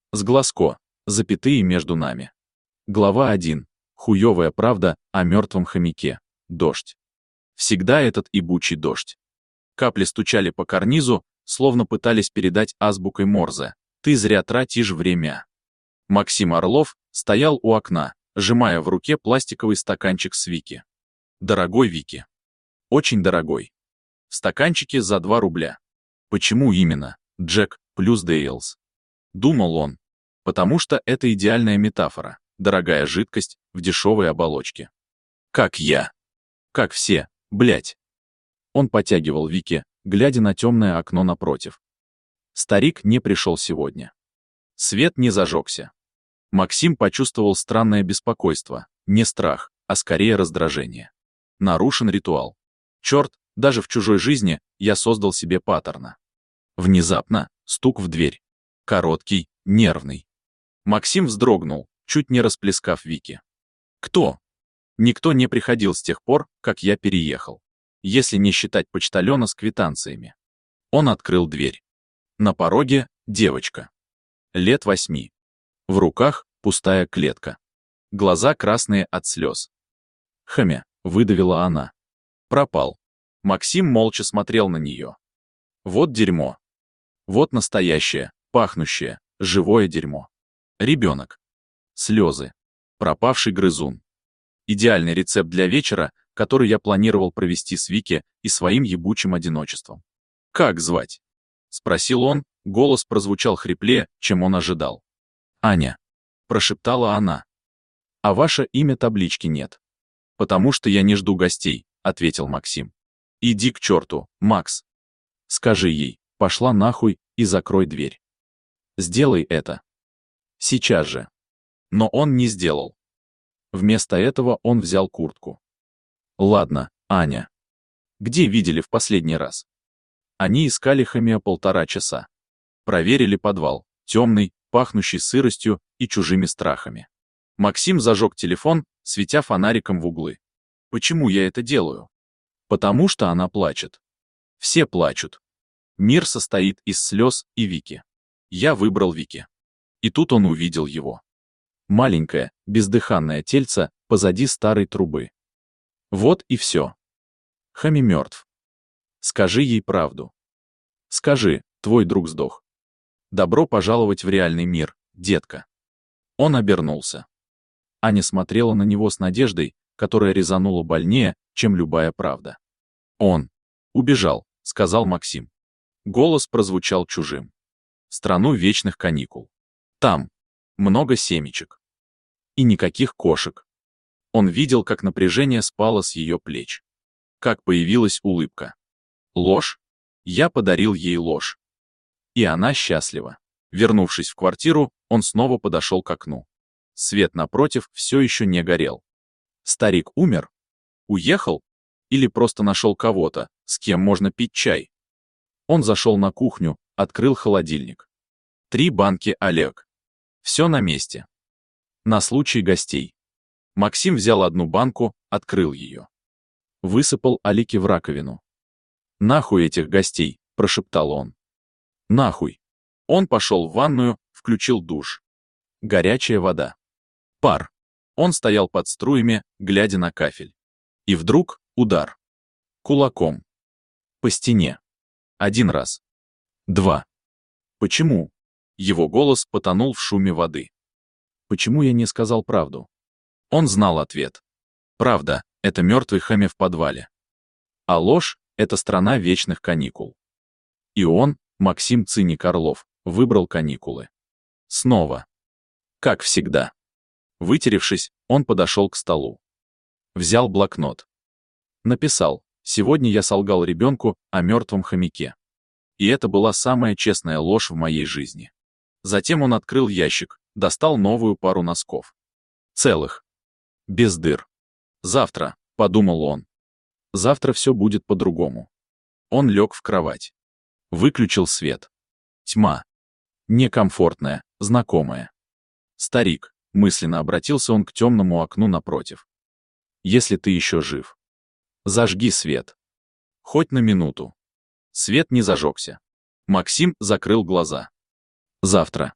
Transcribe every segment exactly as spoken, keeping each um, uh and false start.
С глазко. Запятые между нами. Глава один. Хуёвая правда о мертвом хомяке. Дождь. Всегда этот ибучий дождь. Капли стучали по карнизу, словно пытались передать азбукой Морзе. Ты зря тратишь время. Максим Орлов стоял у окна, сжимая в руке пластиковый стаканчик с Вики. Дорогой Вики. Очень дорогой. В стаканчике за два рубля. Почему именно Джек плюс Дейлс? Думал он. Потому что это идеальная метафора. Дорогая жидкость в дешевой оболочке. Как я. Как все, блять. Он потягивал Вики, глядя на темное окно напротив. Старик не пришел сегодня. Свет не зажегся. Максим почувствовал странное беспокойство, не страх, а скорее раздражение. Нарушен ритуал. Черт, даже в чужой жизни я создал себе паттерна. Внезапно стук в дверь. Короткий, нервный. Максим вздрогнул, чуть не расплескав Вики. Кто? Никто не приходил с тех пор, как я переехал. Если не считать почтальона с квитанциями. Он открыл дверь. На пороге девочка. Лет восьми. В руках пустая клетка. Глаза красные от слез. «Хмя», — выдавила она. Пропал. Максим молча смотрел на нее. Вот дерьмо. Вот настоящее, пахнущее, живое дерьмо. Ребенок. Слезы. Пропавший грызун. Идеальный рецепт для вечера, который я планировал провести с Вики и своим ебучим одиночеством. «Как звать?» — спросил он, голос прозвучал хриплее, чем он ожидал. «Аня», — прошептала она. «А ваше имя таблички нет». «Потому что я не жду гостей», — ответил Максим. «Иди к черту, Макс. Скажи ей, пошла нахуй и закрой дверь. Сделай это. Сейчас же». Но он не сделал. Вместо этого он взял куртку. «Ладно, Аня. Где видели в последний раз?» Они искали Хомя полтора часа. Проверили подвал, темный, пахнущий сыростью и чужими страхами. Максим зажег телефон, светя фонариком в углы. «Почему я это делаю?» «Потому что она плачет. Все плачут. Мир состоит из слез и Вики. Я выбрал Вики». И тут он увидел его. Маленькое, бездыханное тельце позади старой трубы. Вот и все. Хоми мертв. Скажи ей правду. Скажи, твой друг сдох. Добро пожаловать в реальный мир, детка. Он обернулся. Аня смотрела на него с надеждой, которая резанула больнее, чем любая правда. Он убежал, сказал Максим. Голос прозвучал чужим. В страну вечных каникул. Там много семечек. И никаких кошек. Он видел, как напряжение спало с ее плеч. Как появилась улыбка. Ложь? Я подарил ей ложь. И она счастлива. Вернувшись в квартиру, он снова подошел к окну. Свет напротив все еще не горел. Старик умер? Уехал? Или просто нашел кого-то, с кем можно пить чай? Он зашел на кухню, открыл холодильник. Три банки Олег. Все на месте. На случай гостей. Максим взял одну банку, открыл ее. Высыпал Алике в раковину. «Нахуй этих гостей», — прошептал он. «Нахуй». Он пошел в ванную, включил душ. Горячая вода. Пар. Он стоял под струями, глядя на кафель. И вдруг удар. Кулаком. По стене. Один раз. Два. Почему? Его голос потонул в шуме воды. Почему я не сказал правду? Он знал ответ. Правда — это мертвый Хомя в подвале. А ложь — это страна вечных каникул. И он, Максим Циник Орлов, выбрал каникулы. Снова. Как всегда. Вытеревшись, он подошел к столу. Взял блокнот. Написал: «Сегодня я солгал ребенку о мертвом хомяке». И это была самая честная ложь в моей жизни. Затем он открыл ящик, достал новую пару носков. Целых. Без дыр. «Завтра», — подумал он. «Завтра все будет по-другому». Он лег в кровать. Выключил свет. Тьма. Некомфортная, знакомая. «Старик», — мысленно обратился он к темному окну напротив. «Если ты еще жив, зажги свет. Хоть на минуту». Свет не зажегся. Максим закрыл глаза. Завтра.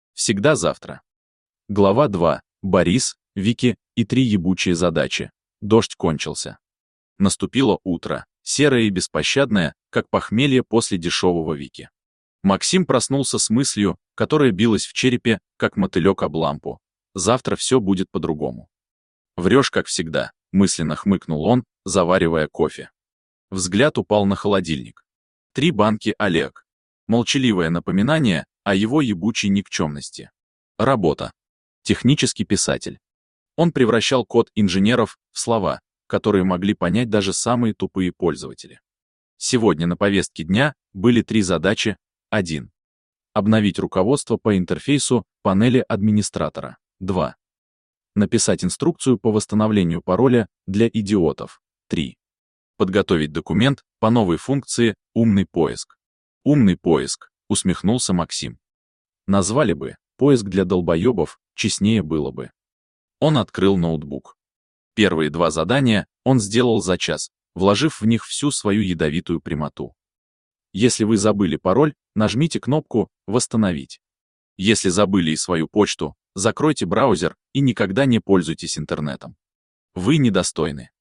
Всегда завтра. Глава два. Борис, Вики и три ебучие задачи. Дождь кончился. Наступило утро, серое и беспощадное, как похмелье после дешевого Вики. Максим проснулся с мыслью, которая билась в черепе, как мотылек об лампу. Завтра все будет по-другому. «Врешь, как всегда», — мысленно хмыкнул он, заваривая кофе. Взгляд упал на холодильник. Три банки Олег. Молчаливое напоминание о его ебучей никчемности. Работа. Технический писатель. Он превращал код инженеров в слова, которые могли понять даже самые тупые пользователи. Сегодня на повестке дня были три задачи. один. Обновить руководство по интерфейсу панели администратора. два. Написать инструкцию по восстановлению пароля для идиотов. три. Подготовить документ по новой функции «Умный поиск». «Умный поиск», — усмехнулся Максим. Назвали бы «Поиск для долбоебов», честнее было бы. Он открыл ноутбук. Первые два задания он сделал за час, вложив в них всю свою ядовитую прямоту. Если вы забыли пароль, нажмите кнопку «Восстановить». Если забыли и свою почту, закройте браузер и никогда не пользуйтесь интернетом. Вы недостойны.